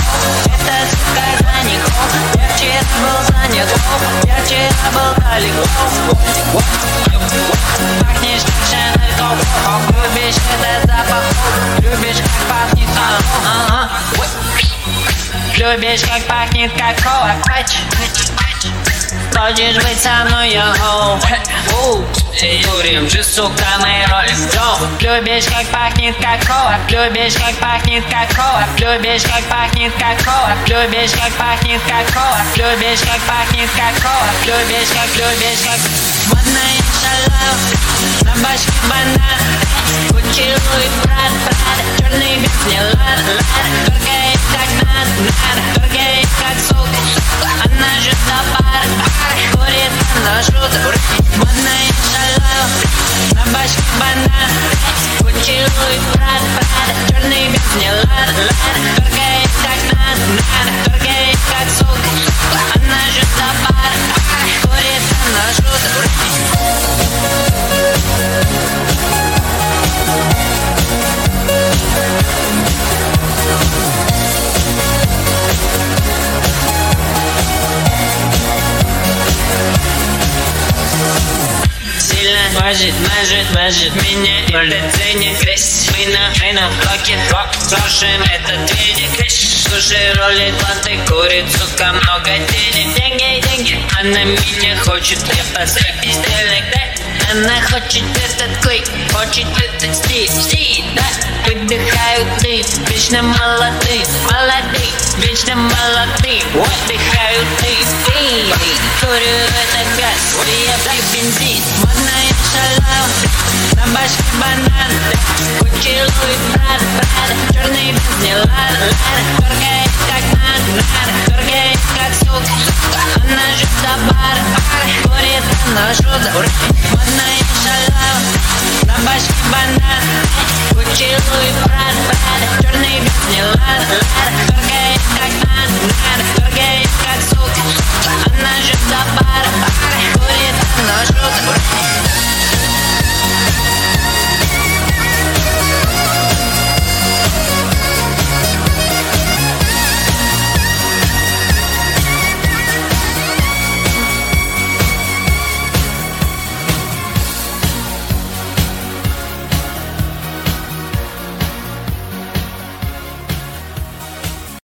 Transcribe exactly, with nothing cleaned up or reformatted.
эта сука занят. Я вчера был занят, я вчера был далеко. Пахнешь как Шанель Коко, любишь этот запах, любишь как пахнет коко. Любишь как пахнет коко. Хочешь быть со мной, йо-хо? Курим же, сука, мы ролим джо. Любишь как пахнет коко, любишь как пахнет коко, любишь как пахнет коко, любишь как пахнет коко, любишь как пахнет коко, любишь как, любишь как. Модная шалава, на башке банан, Гуччи, Луи, Прад, Прад, черный бенз не лад, лад. Дорогая как надо, надо, дорогая как сука, она же за пар, курит на шут. Модная шалава, на башке банан, Гуччи, Луи, Прад, Прад, черный бенз не лад, лад. Дорогая как надо, надо, дорогая как сука, она же за пар, курит на шут. Мажет, мажет, мажет меня и ценит грязь. Мы на, мы на блоке, блок, слушаем этот веник. Слушай, ролит ланты, курит, сука, много денег. Деньги, деньги, она меня хочет, я посрать безделик, да? Она хочет этот клик, хочет этот стиль, стиль, да? Выдыхают ты, вечно молодые, молодые, вечно молодые. Выдыхают ты, ты, курю это газ, я пью бензин. Модная шалава, на башке банан, Гуччи, Луи, Прад, Прад, черный